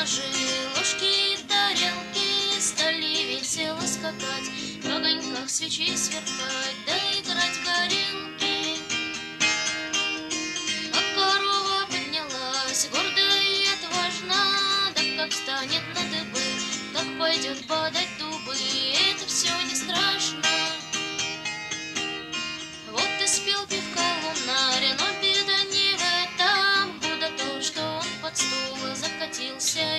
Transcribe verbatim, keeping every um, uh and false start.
ножи, ложки и тарелки стали весело скакать, в огоньках свечей сверкать, да играть в горелки. А корова поднялась, гордая и отважна, да как станет на дыбы, как пойдет падать дубы, это все не страшно. Вот и спел певка лунаря, но беда не в этом, худо то, что он под стул закатился.